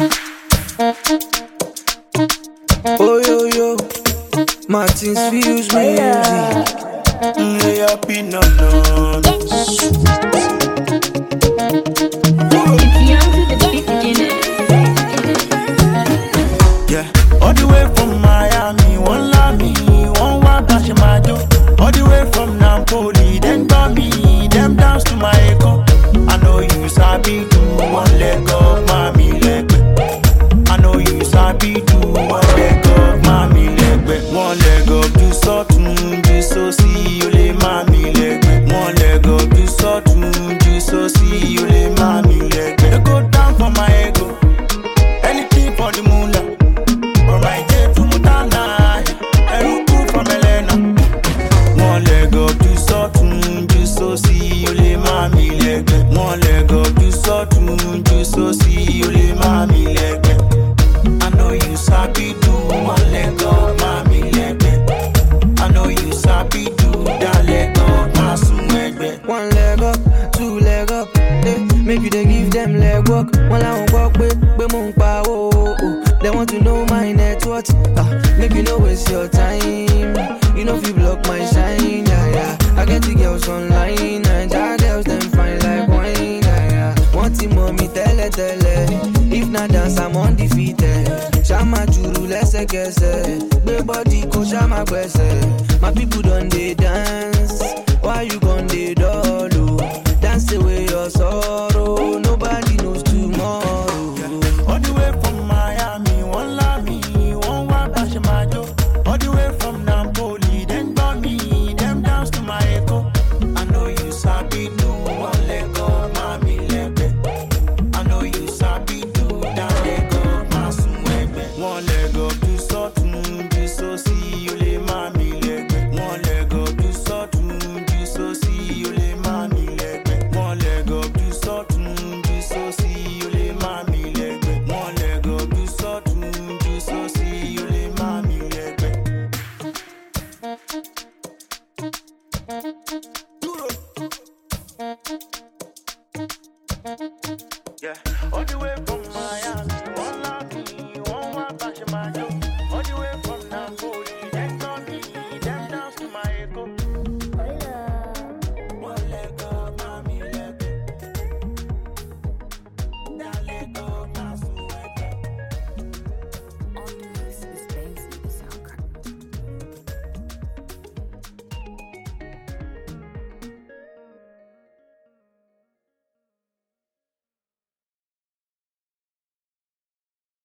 Oh yo yo, Martins Fuse music. Lay up in no. It's young to the beginning. Yeah, all the way from Miami, one love me, one want dash my door. All the way from Napoli, then got me, them dance to my echo. I know you sabi do one leg up, mommy leg. I know you sabi do one leg up, mommy leg. One leg up, do something, do so see you lay mommy leg. One leg up, do something, do so see you lay mommy leg. They go down for my ego, anything for the moolah. For my day to Mutana, Eruku from Elena. One leg up, do something, do so see you lay mommy leg. One leg up, do something, do so see you lay mommy leg. I know you sabi do one leg up, mommy leg. I know you sabi do that leg up, my swag. One leg up, two leg up, make you they give them leg work. One leg walk, move power. They want to know my net worth. Make you no waste your time. You know if you block my shine, yeah. I get the girls online, and our girls them fine like wine, yeah. Want the mommy tell it. If not dance, I'm undefeated. Shama juru lesekese, big body ko shama kwese. My people don't they dance, why you gon' they dolo? Dance away your soul.